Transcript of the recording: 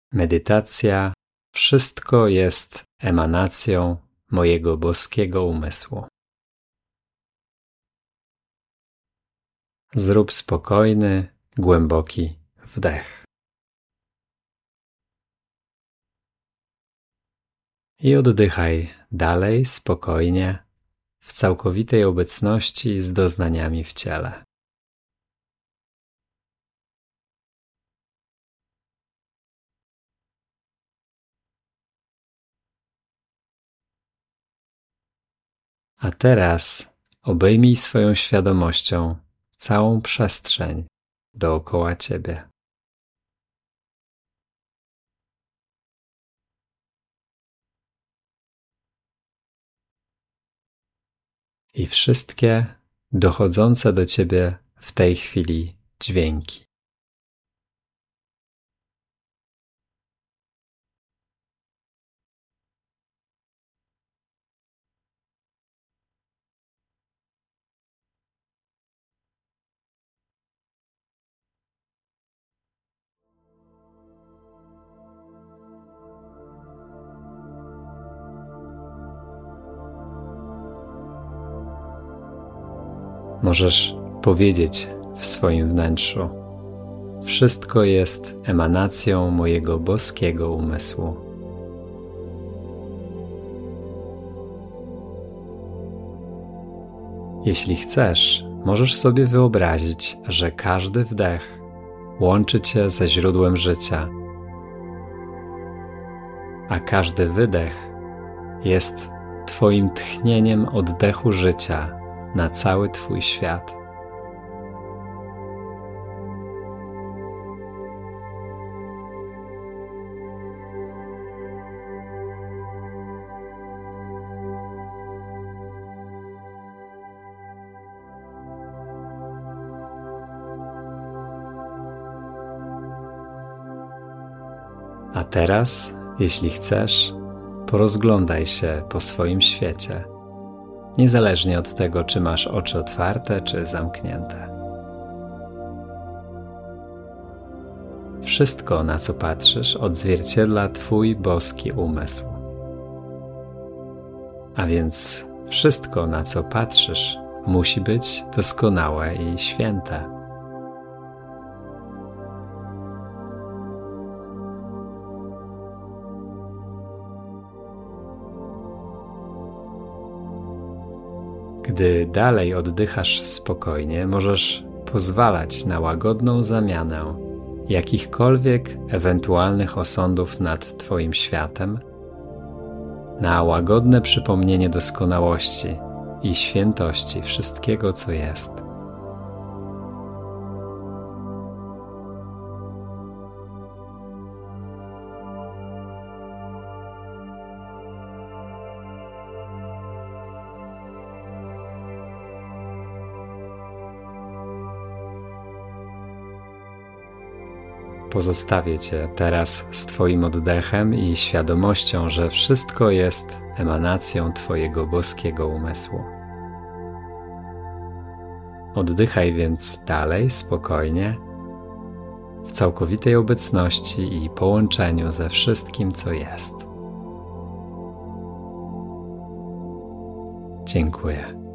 Medytacja. Wszystko jest emanacją mojego boskiego umysłu. Zrób spokojny, głęboki wdech. I oddychaj dalej spokojnie, w całkowitej obecności z doznaniami w ciele. A teraz obejmij swoją świadomością całą przestrzeń dookoła ciebie. I wszystkie dochodzące do ciebie w tej chwili dźwięki. Możesz powiedzieć w swoim wnętrzu: wszystko jest emanacją mojego boskiego umysłu. Jeśli chcesz, możesz sobie wyobrazić, że każdy wdech łączy cię ze źródłem życia, a każdy wydech jest twoim tchnieniem oddechu życia na cały twój świat. A teraz, jeśli chcesz, porozglądaj się po swoim świecie, niezależnie od tego, czy masz oczy otwarte, czy zamknięte. Wszystko, na co patrzysz, odzwierciedla twój boski umysł. A więc wszystko, na co patrzysz, musi być doskonałe i święte. Gdy dalej oddychasz spokojnie, możesz pozwalać na łagodną zamianę jakichkolwiek ewentualnych osądów nad twoim światem na łagodne przypomnienie doskonałości i świętości wszystkiego, co jest. Pozostawię cię teraz z twoim oddechem i świadomością, że wszystko jest emanacją twojego boskiego umysłu. Oddychaj więc dalej spokojnie, w całkowitej obecności i połączeniu ze wszystkim, co jest. Dziękuję.